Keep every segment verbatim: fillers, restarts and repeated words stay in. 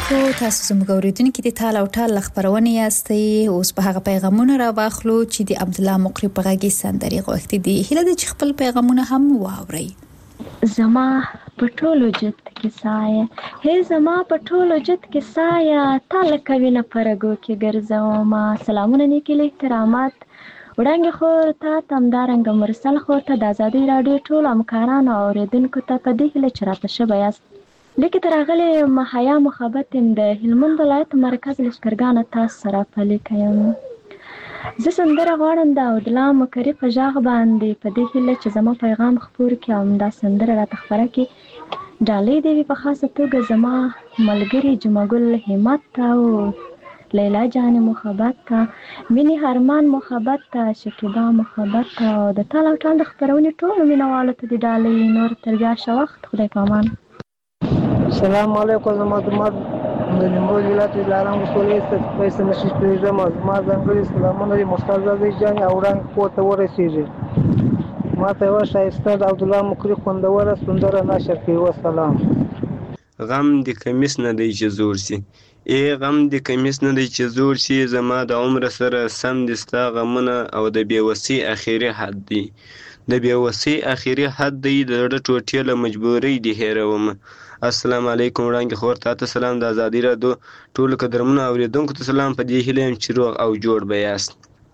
خو تاسو زموږ اوریدونکو د تال او ټال خبرونه یاستئ. اوس په هغه پیغامونه را واخلو چې د عبد الله مقری په غږی سندري غوښتي دي. هله د خپل پیغامونه هم واوري. زما پټولو جت کې سایه، هي زما پټولو جت کې سایه، تال کوي نه پرګو کې ګرځوم. سلامونه نیکی له احترامات وړاندې خو ته تمدارنګ مرسل خو ته د آزادۍ رادیو ټول امکانانو اوریدونکو ته په دې هله چرته شبه یاست. لیکن تراغله محیا محبت د هلمند ولایت مرکز لشکرګان تاسو سره پلي کوم. زه سندره غواړم د عبد الله مقری په ژغ باندې په دې هله چې زما پیغام خپور کړم. دا سندره را تخبره کې ډالۍ دی په خاصه توګه زما ملګری جمعګل همت او لیلا جان محبت ته، مینی هرمان محبت ته، شکیبا محبت ته او د تال او ټال خبرونه ټول مینوالو ته د ډالۍ نور تر بیا شوخت. خدای پامان. السلام علیکم. زما د مر د نیمروز ولایت د لارام ولسوالۍ څخه پیسې نشي پیژم. ما ځانګړي سلامونه د مختار زادي جان او رنګ کوته ورسیږي. ما ته و شایسته د عبد الله مقری خوندوره سندره نشر کوي. والسلام. غم د کمیس نه دی چې زور سي، ای غم د کمیس نه دی چې زور سي، زما د عمر سره سم دستا غمونه او د بیوسی اخیری حد دی. د بیوسی اخیری حد دی د ټوټې له مجبورۍ دی هیروم. السلام علیکم وړاندې خور ته سلام. د آزادۍ رادیو ټول قدرمنو اوریدونکو ته سلام. په دې هیله یم چې روغ او جوړ به یاست.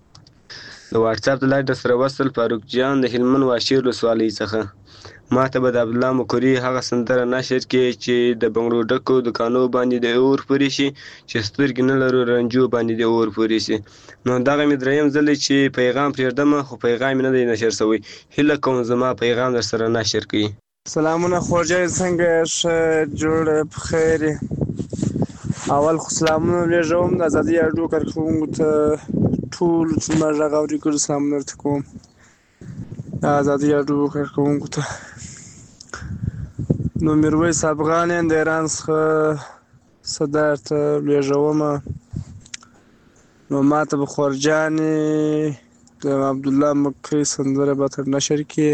د واتس اپ د لایډ سره وصل فاروق جان د هلمند واشیر ولسوالۍ څخه. ما ته به د عبد الله مقری هغه سندره نشر کې چې د بنگلو ډکو دکانو باندې د اور پورې شي چې سترګې نه لرو رنجو باندې د اور پورې شي. نو دغه مې دریم ځل چې پیغام پرېږدم خو پیغام نه دی نشر شوی. هیله کوم زما پیغام در سره نشر کړئ. سلامونه خوږه څنګه ښه جوړ بخیر. اول خو سلامونه لېږم د آزادۍ رادیو کارکوونکو ته ټول چې ما غږ اوري کړو سلامونه ورته کوم. د آزادۍ رادیو کارکوونکو ته نو میرویس افغان د ایران څخه صدر ته لېږوم. نو ما ته به خورجانې د عبد الله مقری سندره به تر نشر کې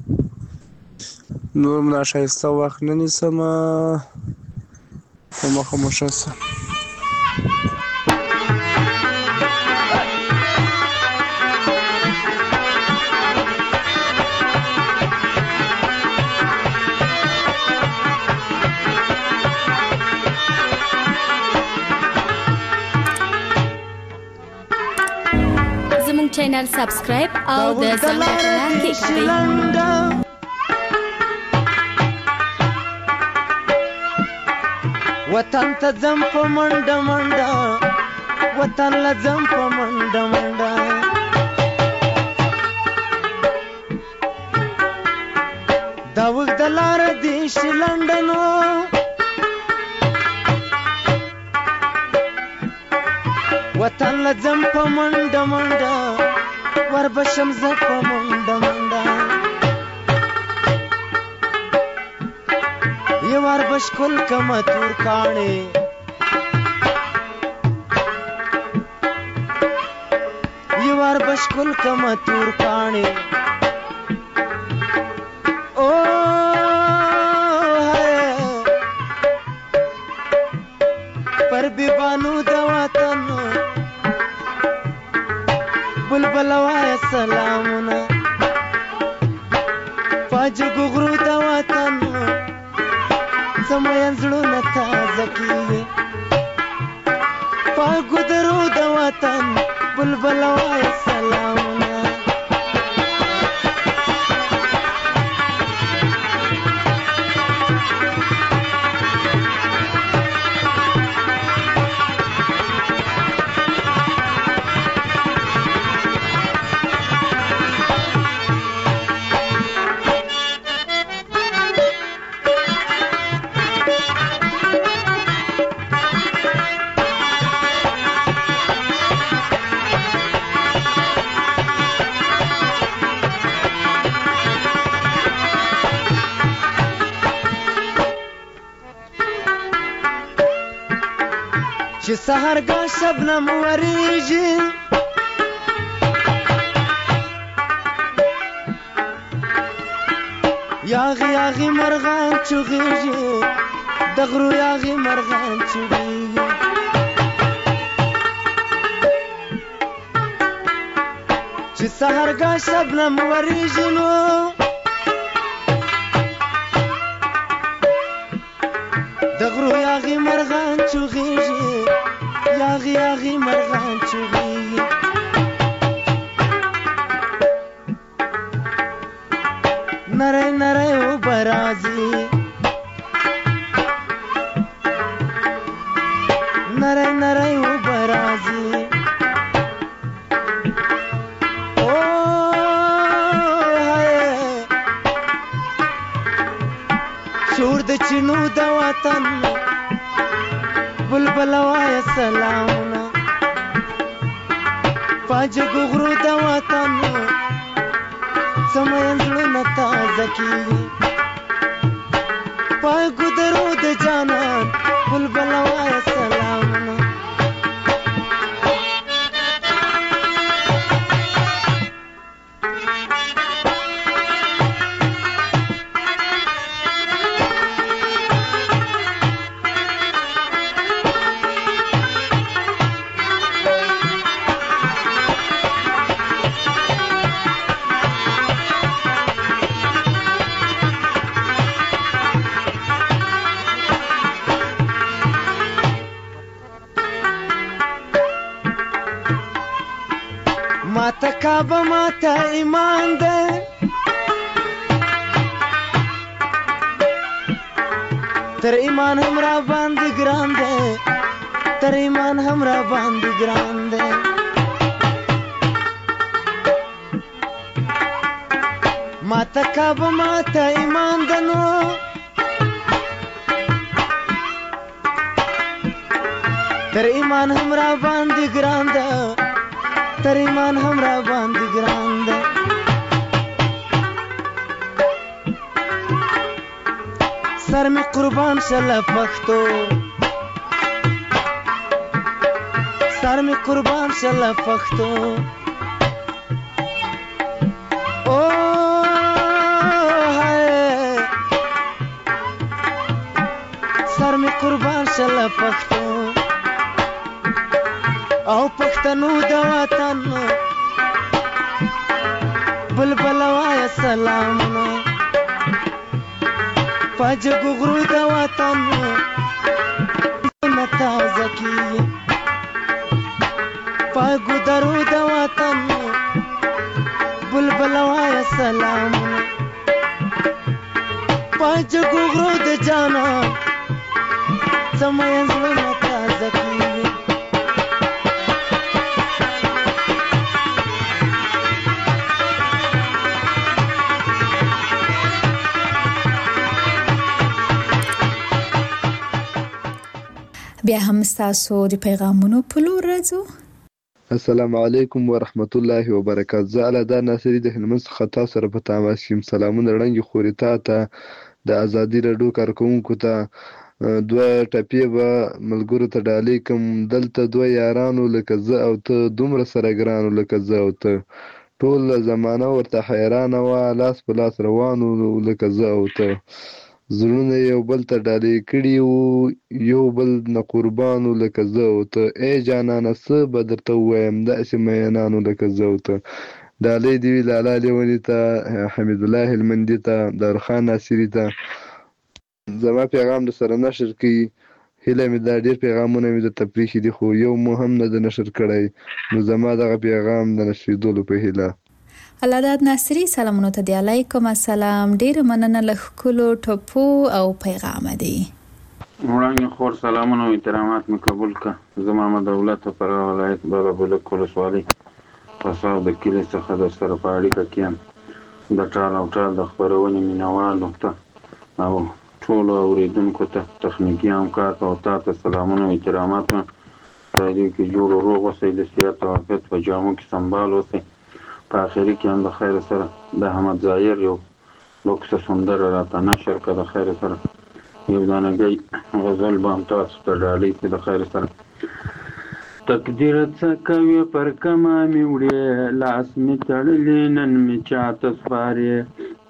نور ملا شایسته وخت نه نیسم په مخه مو ښه شه. زموږ چینل سبسکرایب او د زنګ بټن کلیک کړئ. وطن ته ځم په منډه منډه، وطن له ځم په منډه منډه، دا اوږده لاره دې شي لنډه نو وطن له ځم په منډه منډه، وربشم زه په منډه منډه، یو وربش کل کمه تور کاڼې یو وربش کل کمه تور کاڼې او پر بیبانو د وطن بلبل وایه سلامونه پاجګو غرو د وطن زموین زړونه تازه کیږي پاکو درو د وطن بلبل وایه سلامونه چې سهرګاه شبنم وریږي یاغي یاغي مرغان چغېږي د غرو یاغي مرغان چوغېږي چې سهارګاه شبنم ورېږي نو د غرو یاغي مرغان چوغېږي یاغي یاغي مرغان چوغېږي نری نری اوبه راځي نری نری اوبه راځي شور د چینو د وطن بلبل وایه سلامونه پاجګو غرو د وطن سمین زړونه تازه کېږي پاګو درو د جانان بلبل وایه سلامونه ماته کعبه ماته ایمان ده تر ایمان هم را باندې ګران ده تر ایمان هم را باندې ګران ده ماته کعبه ماته ایمان ده نو تر ایمان هم را باندې ګران ده تر ایمان هم را باندې ګران ده سر می قربان شله پښتو سر می قربان شله پښتو او هاي سر می قربان شله پښتو او پښتنو د وطن بلبل وایه سلامونه پاجګو غرو د وطن زړونه تازه کېږي پاګو درو د وطن بلبل وایه سلامونه پاجګو غرو د جانان سمین زړونه تازه کېږي بیا هم ستاسو د پیغامونو په لور راځو. السلام علیکم ورحمت الله وبرکاته. زه علدا ناصري د هلمند څخه تاسو سره په تماس یم. سلامونه وړاندې خورې تا ته د ازادي راډیو کارکوونکو ته دوه ټپې به ملګرو ته ډالۍ کوم. دلته دوه یارانو لکه زه او ته دومره سره ګرانو لکه زه او ته ټول زمانه ورته حیرانه وه لاس په لاس روانو لکه زه او ته زړونه یو بل ته ډالۍ کړي وو یو بل نه قربانو لکه زه او ته ای جانانه څه به درته ووایم داسې مینانو لکه زه او ته ډالۍ دې وي لالا لیوني ته حمید الله هلمندي ته دارخان ناصري ته زما پیغام در سره نشر کړي هیله مې دا ډېر پیغامونه مې درته پرېښي دي خو یو مو هم نه ده نشر کړی نو زما دغه پیغام د نشریدلو په هیله. علادات ناصري سلامونه ته دی. علیکم السلام. ډېره مننه له ښکلو ټپو او پیغامه دی. وړاندې خور سلامونه او احترامات مې قبول کړه. زه محمد دولت فرغ ولایت بابا بلک ولسوالۍ پساو د کلي څخه در سره په اړیکه کې یم. د ټال او ټال د خپرونې مینوالو ته او ټولو اورېدونکو ته تخنیکي همکار ته او تا ته سلامونه او احترامات مې خدای دې کې جوړ و روغ اوسئ د صحت او عافیت په جامو کې سنبال اوسئ. په آخري کې هم د خیر سره د احمد ظاهر یو لوکسه سندره راته نشر کړه د خیر سره یو دانګۍ غزل به هم تاسو ته ډالۍ کړي د خیر سره. تقدیر څه کوي پر کمه مې وړې لاس مې تړلی نن مې چاته سپارې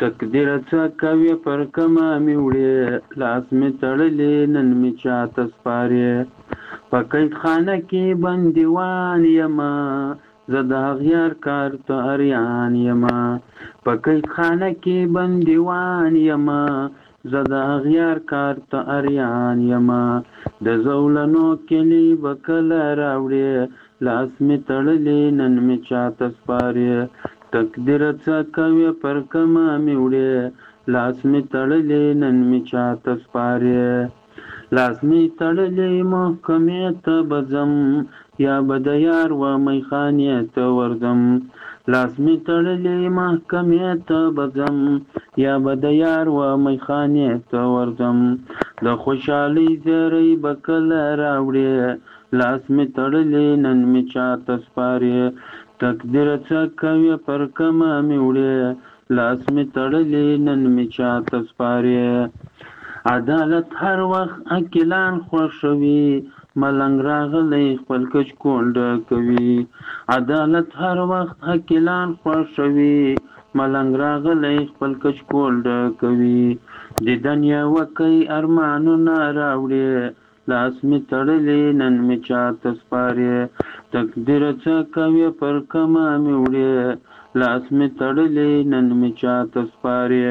تقدیر څه کوي پر کمه مې وړې لاس مې تړلې نن مې چاته سپارې په قید خانه کې بندیوان یمه زه د اغیار کار ته اریان یمه په قید خانه کې بندیوان یمه زه د اغیار کار ته اریان یمه د زولنو کلي به کله راوړې لاس مې تړلې نن مې چاته سپارې تقدیر څه کوي پر کمه مې وړې لاس مې تړلې نن مې چاته سپارې لاس مې تړلې محکمې ته به ځم یا به د یار و میخانې ته ورځم لاس مې تړلې محکمې ته به ځم یا به د یار و میخانې ته ورځم د خوشحالۍ زیری به کله راوړې لاس مې تړلې نن مې چاته سپارې تقدیر څه کوي پر کمه مې وړې لاس مې تړلې نن مې چاته سپارې عدالت هر وخت عاقلان خوښوي ملنګ راغلی خپل کچ کونډه کوي عدالت هر وخت عاقلان خوښوي ملنګ راغلی خپل کچ کونډه کوي د دنیا وکی ارمانونه راوړې لاس مې تړلې نن مې چاته سپارې تقدیر څه کوي پر کمه مې وړې لاس مې تړلې نن مې چاته سپارې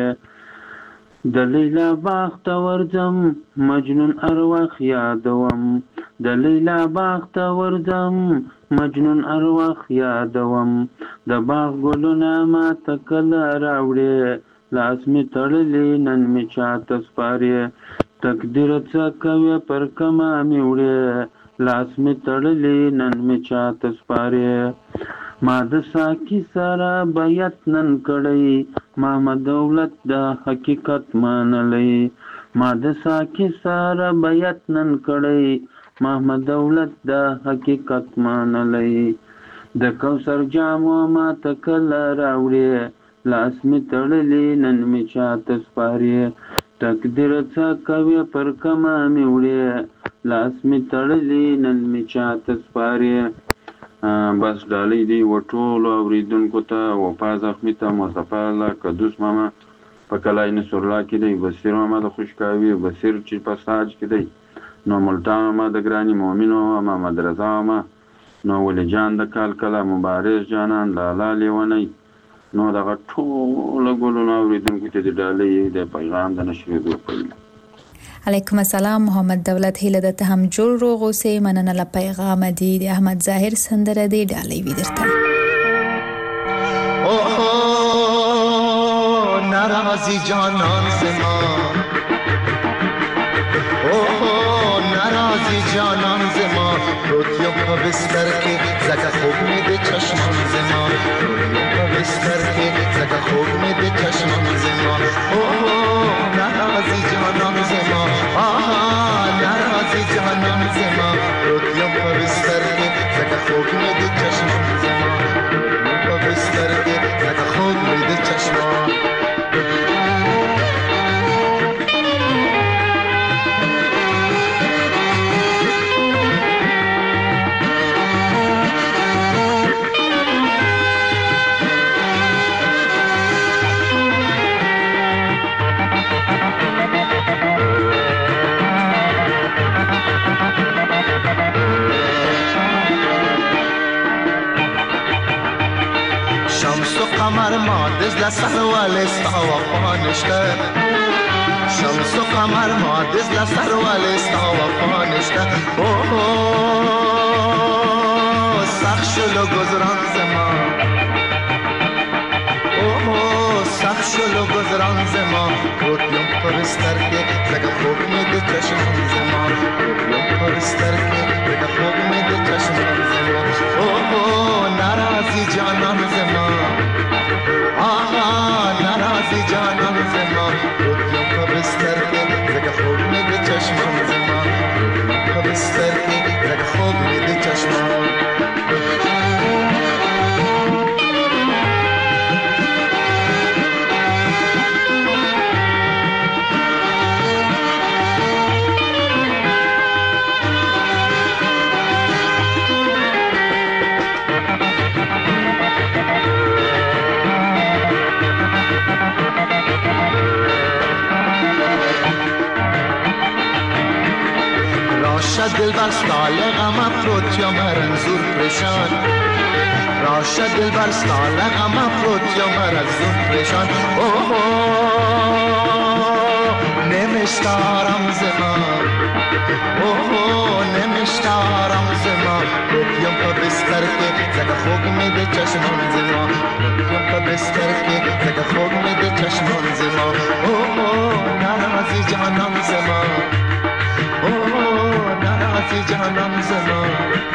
د لیلا باغ ته ورځم مجنون ارواح یادوم د لیلا باغ ته ورځم مجنون ارواح یادوم د باغ ګلونه ماته کله راوړې لاس مې تړلې نن مې چاته سپارې تقدیر څه کوي پر کمه مې وړې لاس مې تړلې نن مې چاته سپارې ما د ساقي سره بیعت نن کړی محمد دولت د حقیقت منلی ما د ساقي سره بیعت نن کړی محمد دولت د حقیقت منلی د کوثر جامو ما ته کله راوړې لاس مې تړلې نن مې چاته سپارې تقدیر څه کوي پر کمه مې وړې لاس مې تړلې نن مې چاته سپارې بس ډالۍ دی و ټولو اورېدونکو ته وفا زخمي ته مصطفی الله قدوس ماما په کلای نصرالله کې دی بصیر ماما د خوشکاوي بصیر چې په ساج کې دی نو ملتان ماما د ګراني مؤمنو محمد رضا ماما نو ولی جان د کال کله مبارز جانان لالا لیونی نو دغه ټولو ګلونو اورېدونکو ته د ډالۍ د پیغام د نشریدو پیل علیکم السلام محمد دولت هیله ده ته هم جوړ روغ اوسې مننه له پیغام دی د احمد ظاهر سندره دی ډالۍ وی درته اوه ناراضی جانان زما اوه ناراضی جانان زما روتیو په بستر کې زکه خوب مې د چشمم زما روتیو په بستر کې زکه خوب مې د چشمم زما اوه ناراضی جانان زما آها ناراضی جانان زما روتیو په بستر کې زکه خوب مې د چشمم زما روتیو په بستر کې زکه خوب مې د چشمم قمر ما دزل سر والستا وفا نشته شمس و قمر ما دزل سر والستا وفا نشته اوه سخ شلو گذران زما اوه سخ شلو گذران زما روتیم پرستر که زگه خوب می ده چشم زما روتیم پرستر که زگه خوب می ده چشم زما اوه ناراضی جانان زما آها ناراضی جانان زما روتیم په بستر کې زکه خوب مې د چشمم زما روتیم په بستر کې زکه خوب مې د چشمم راشه دلبر ستال غم افروت یا مرنزور پریشان راشه دلبر ستال غم افروت یا مرنزور پریشان اوه نمیشتارم زمان اوه نمیشتارم زمان روپیم پا بستر که زکا خوب میده چشمان زمان روپیم پا بستر که زکا خوب میده چشمان زمان اوه نرازی جانم زمان اوه نرازی جانم زمان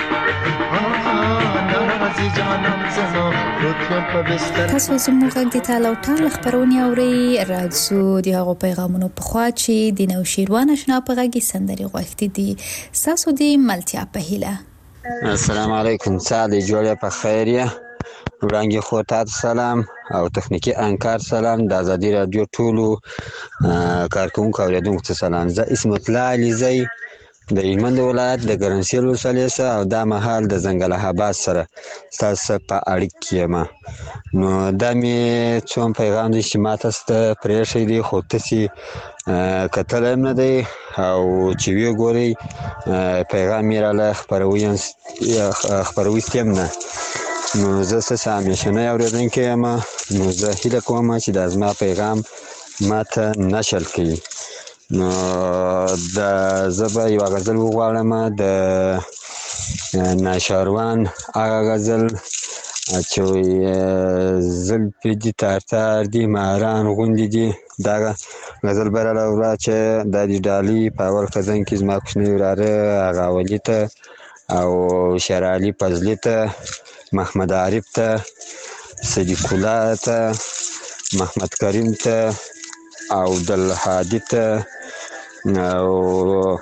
تاسو زموږ غږ د تاله او ټال خبرونه اوري راځو د هغو پیغامونو په خوا چې د نو شیروان آشنا په غږی سندري غوښتي دي تاسو د ملتیا په هیله. السلام علیکم ساده جوړه په خیریه وړاندې خو تاسو سلام او تخنیکی انکار سلام د ازادي رادیو ټولو کارکونکو اوریدونکو ته سلام. زه اسمت الله علیزی د هلمند ولایت د ګرمسیر ولسوالۍ څخه او دا مهال د ځنګل آباد سره ستاسو په اړیکه کې یم. نو دا مې څوم پیغام دی چې ما تاسو ته پرېښی دی خو تاسې کتلی هم نه دی او چې ویې ګورئ پیغام یې راله خپرویستی هم نه. نو زه ستاسې همیشنی اورېدونکی یم. نو زه هیله کوم چې دا زما پیغام ما ته نشر کړي. نو د زه به یوه غزل وغواړم د ناشاروان هغه غزل چې زلفې دي تار تار دي ماران غوندې دي. دغه غزل به راله وړه چې دا د ډالۍ په اول خزان کې زما کوچنی وراره هغه اولي ته او شېرعلي فضلي ته محمد عارف ته صدیق الله ته محمد کریم ته او عبدالهادي ته او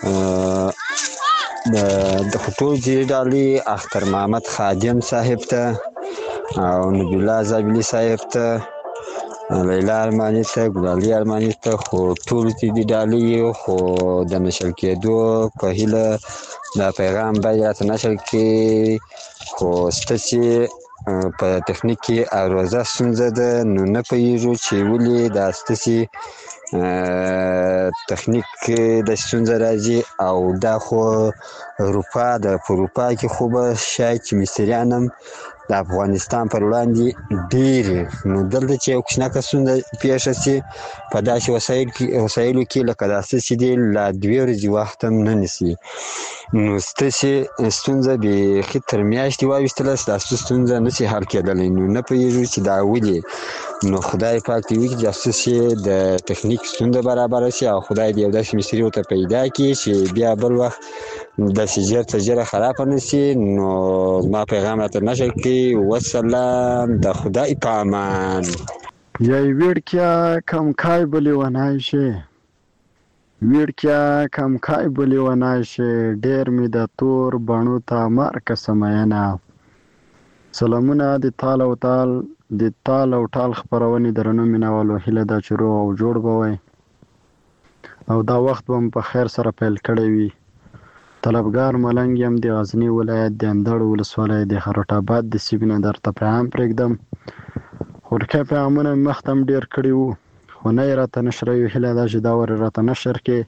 د ټول دې ډالۍ اختر محمد خادم صاحب ته او نبی الله زابلي صاحب ته لیلا ارماني ته ګلالي ارماني ته خو ټول دې ډالۍ خو د نشر کېدو په هیله دا پیغام باید راته نشر کړي خو ستاسې په تخنیک کې عرضه ستونزه ده. نو نه پوهېږو چې ولې دا ستاسې تخنیک د ستونزه راځي او دا خو اروپا ده. په اروپا کې خو به شاید چې مستریان هم د افغانستان پر وړاندې ډېرې نو دلته چې یو کوچنکه ستونزه پیښه شي په داسې وسایلو کې لکه دا څه چې دی لا دوې ورځې وخت هم نه نیسي. نو ستاسې ستونزه بیخي تر میاشتې واویستله ستاسو ستونزه نشي حل کېدلی. نو نه پوهېږو چې دا ولې. نو خدای پاک دې وکړي چې ستاسې د تخنیک ستونزه برابره شي او خدای دې یو داسې مستري ورته پیدا کړي چې بیا بل وخت داسې ژر تر ژره خرابه نه شي. نو زما پیغام راته نشر کړي. وسلام د خدای په امان. یای ویړکیا کم کای بلی ونای شي ویړکیا کم کای بلی ونای شي ډېر مې د تور بڼو ته مارکه سمیانه. سلامونه د تال او تال د تال او ټال خپرونې درنو مینوالو هیله ده چې روغ او جوړ به وئ او دا وخت به م په خیر سره پیل کړی وي. طلبګار ملنګ یم د غزني ولایت د اندړ ولسوالۍ د خروټ آباد د سیمې نه درته پیغام پرېږدم. خورکه پیغامونه مې مخته هم ډېر کړي وو خو نه یې راته نشروي. هیله ده چې دا ور یې راته نشر کړې.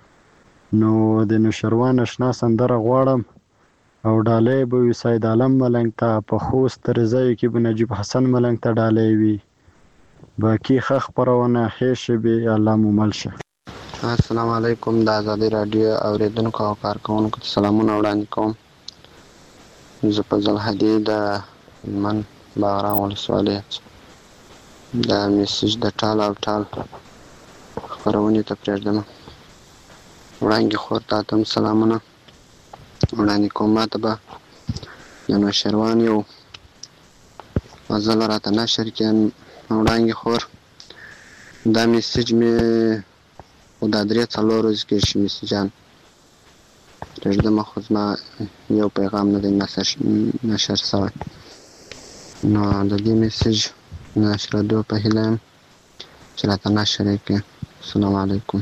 نو د نوشیروان اشنا سندره غواړم او ډالۍ به وي سید عالم ملنګ ته. په خوست ترزیو کې به نجیب حسن ملنګ ته ډالۍ وي. باقي ښه خپرونه ښې شبې الله مو مل شه. السلام علیکم د ازادي راډیو اوریدونکو او کارکوونکو ته سلامونه وړاندې کوم. زه فضل هدي د هلمند باغران ولسوالۍ د میسج د ټال او ټال خپرونې ته پرېږدم. وړاندې خور ته هم سلامونه وړاندې کوم. ما ته به د نوشیروان یو غزل راته نشر کړي. وړاندې خور دا میسج مې خو دا درې څلور ورځې کېږي چې میسجان پرېږدم خو زما یو پیغام نه دی نشر شوی. نو د دې میسج نشرېدو په هیله یم چې راته نشر یې کړي. السلام علیکم.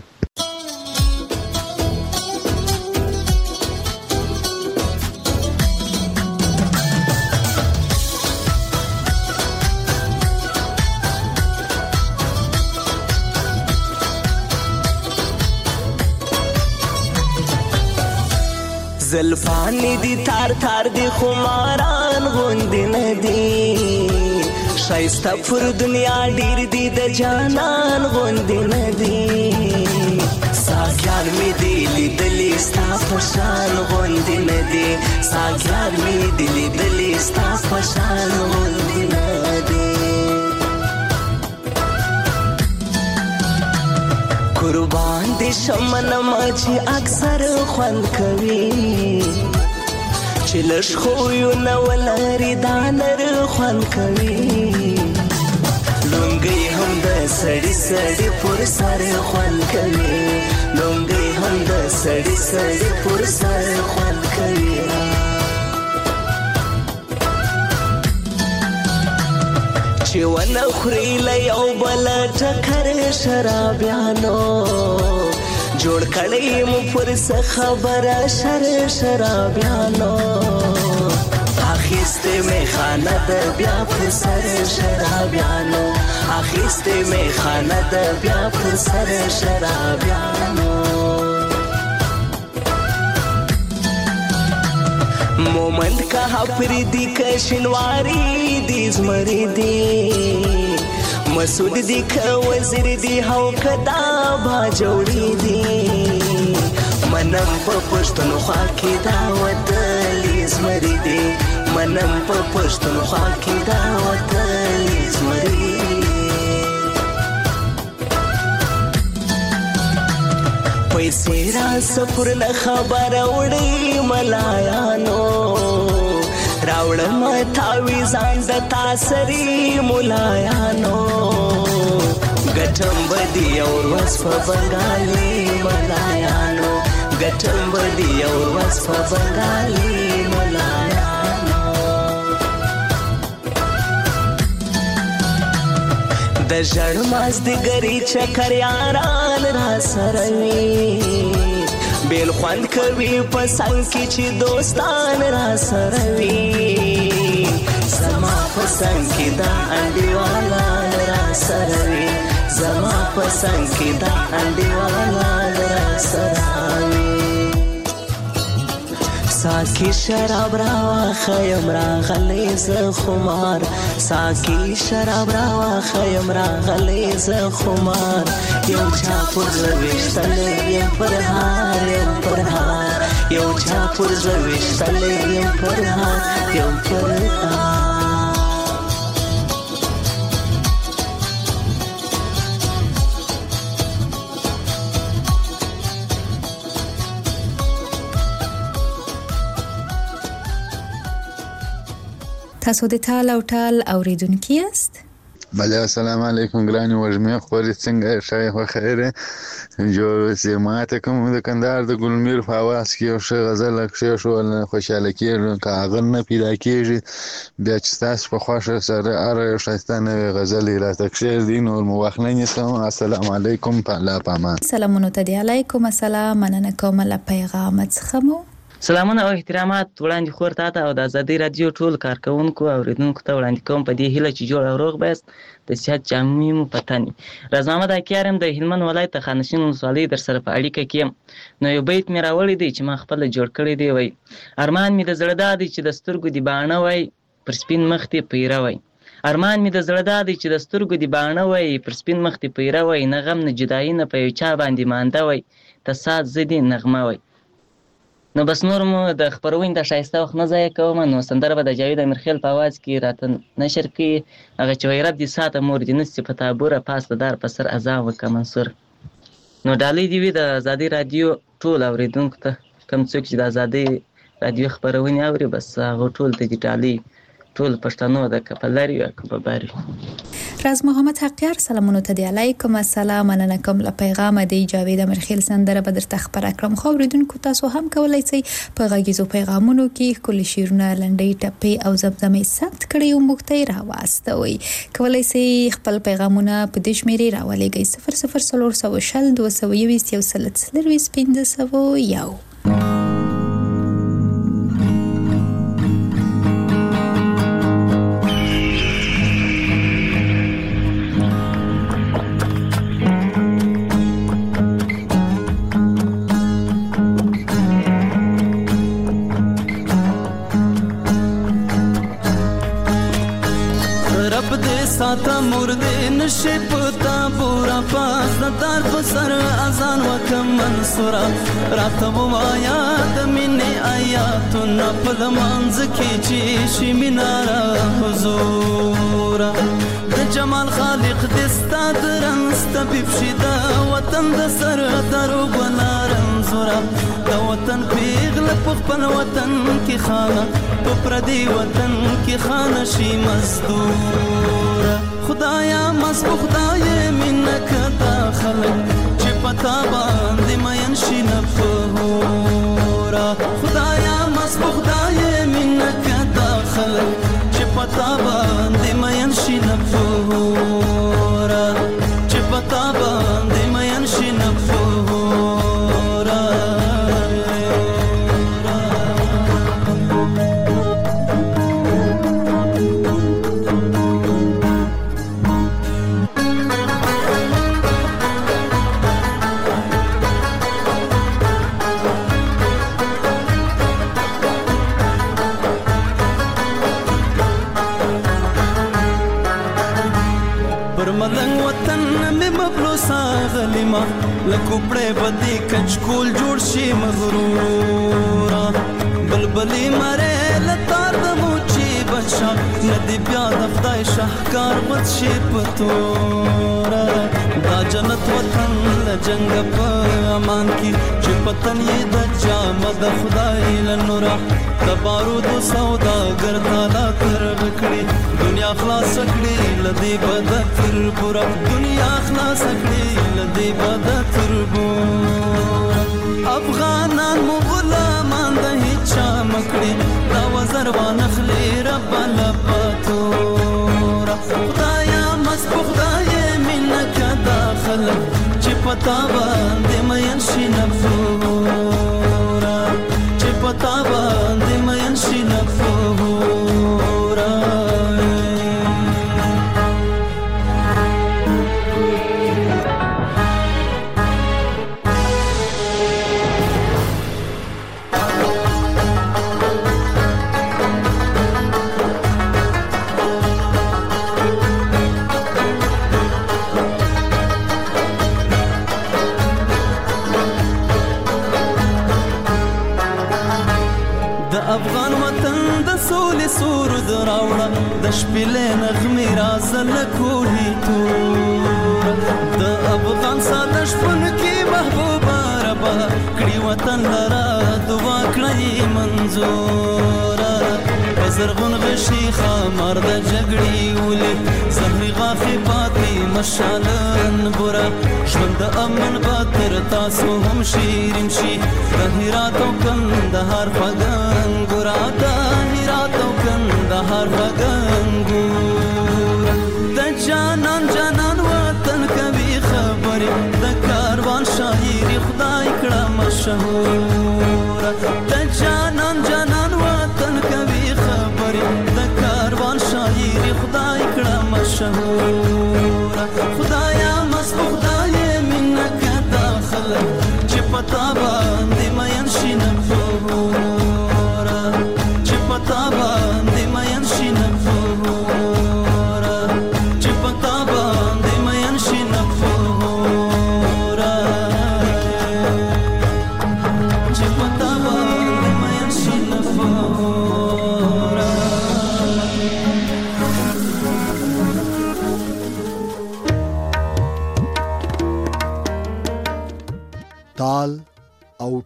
زلفانی دی تار تار دی خماران غوندی ندی شایسته پر دنیا ډیر دی د جانان غوندی ندی ساګیار می دی لیدلی ستا پشان غوندی ندی ساګیار می دی لیدلی ستا پشان غوندی ندی قربان دی شمن مچی اکثر خوند کوي چې لږ خویونه ولري دا نر خوند کوي لونګۍ هم د سړي سړي پر سر خوند کوي لونګۍ هم د سړي سړي پر سر خوند کوي چې ونه خوري له یو بل ټکر شرابیانو جوړ کړی مو پر څه خبره شر شرابیانو اخیسته می خانه د بیا پر سر شرابیانو اخیسته می خانه د بیا پر سر شرابیانو مومند کا پری دی کشنواری دی زمری دی مسعود دی که وزیر دی هاو کدا با جوړی دی منم په پښتونخوا کې دا وتلی زمری دی منم په پښتونخوا کې دا وتلی زمری پیسې را سفر نه خبره وړي ملایانو راوړم تاویزان د تاسری ملایانو ګټم بدی اور وس په بنګالي ملایانو ګټم بدی اور وس په بنګالي ملایانو د ژړ ماز د ګری چکر یاران را سره وي بیل خوند کوي په څنګ کې چې دوستان را سره وي زما په څنګ کې دا انډیوالان را سره وي زما په څنګ کې دا انډیوالان را سره وي ساکی شراب را خیم را غلی ز خمار ساکی شراب را خیم را غلی ز خمار یو چا پر زویشتل یم پر هار یم پر هار یو چا پر زویشتل یم پر هار یم پر هار تاسو د ټال او ټال اوریدونکي یاست؟ بله السلام علیکم ګرانې وږمې خورې څنګه ښه خو خیره جوړ اوسې ماته کوم د کندهار د ګلمیر په اواز کې یو ښه غزل کښېښول خوشحاله کېږم که هغه نه پیدا کېږي بیا چې ستاسو په خوښه سره هره یو ښایسته نوې غزل یې راته کښېږدي نور مو وخت نه نیسم السلام علیکم په الله پامان سلامونه ته دی علیکم السلام مننه کوم له پیغامت څخه مو سلامونه او احترامات وړاندې خور تاته او د ازادۍ رادیو ټول کارکونکو او اوریدونکو ته وړاندې کوم په دې هیله چې جوړ او روغ بایست د صحت جامې مو پته ني راز محمد اکیار یم د هلمند ولایت د خانشین ولسوالۍ در سره په اړیکه کې یم نو یو بیت مې راوړی دی چې ما خپله جوړ کړی دی وایي ارمان مې د زړه دا دی چې د سترګو دې باڼه وای پر سپین مخ دې پیره وای ارمان مې د زړه دا دی چې د سترګو دې باڼه وای پر سپین مخ دې پیره وای نه غم نه جدایي نه په یو چا باندې مانده وای ته ساز زه دې نغمه وای نو بس نور مو د خپرونې د ښایسته وخت نه ضایع کوم نو سندره به د جاوید امیرخیل په اواز کې راته نشر کړي هغه چې وایي رب دې ساته مور دې نسي په تابوره پاس د دار په سر اذان وکړه منصور نو ډالۍ دې وي د ازادۍ رادیو ټول اورېدونکو ته کوم څوک چې د ازادۍ رادیو خپرونې اوري بس هغه ټول ته دې ډالۍ ټول پښتنو د که په لرې وي که په بر وي راز محمد حقیار سلامونه ته دی علیکم السلام مننه کوم له پیغامه دی جاوید امیرخیل سندره به درته خپره کړم خو اوریدونکو تاسو هم کولی شئ په غږیزو پیغامونو کې ښکلي شعرونه لنډۍ ټپې او زمزمې ثبت کړئ او موږ ته یې راواستوئ کولی شئ خپل پیغامونه په دې شمېرې راولېږئ صفر صفر څلور سوه شل دوه سوه یویشت یو سل څلرویشت پنځه سوه یو تا مرده نشی پتا بورا پاس ندار بسر ازان وکم منصورا راتا بوایا دمینی آیاتنا پل منز کی چیشی منارا حضورا د جمال خالق دستا درنس طبیب شیدا وطن د سر درو بنا رنزورا د وطن پیغل پخپل وطن کی خانه په پردی وطن کی خانه شي مزدورا خدایا مسبو خدای منک داخل چې پتا باندې مین شي نفورا خدایا مسبو خدای منک داخل چې پتا باندې مین شي نفورا چې پتا باندې مین شي نفورا ملنګ وطن مې مبلوسا غلیما لکوپړې بدی کچکول جوړ شي مغرورا بلبلی مره لتار د موچی بچا ندی بیا د خدای شاهکار بد شي پتورا دا جنت وطن لجنګ په امان کی چې پتن یې د جام د خدای لنورا د بارود سودا ګرځالا تر وکړي دنیا خلاص کړي لدی بد تر پورا دنیا خلاص کړي لدی بد تر پورا افغانان مو غلامان د هیڅ مکړي دا وزر وانخلي رب لپاتورا خدایا مسبو خدای منک داخل چې پتا باندې مین شي نفورا چې پتا باندې مین شي نفورا افغان وطن د سولې سرود راوړه د شپېلې نغمې رازه له کوهي تور د افغان ساده شپون کې محبوبه ربه کړي وطن لره دعا کړئ منظوره په زرغون غشي خامار د جګړې ولې زهري غاښې پاتې مشالن بوره ژوند د امن به تر تاسو هم شیرین شي د هرات او کندهار فګن ګوره د هرات او کندهار فګن ګوره د جانان جانان وطن کوي خبرې د کاروان شاعري خدای کړه مشهوره د جانان جانان وطن کوي خبرې د کاروان شاعري خدای کړه مشهوره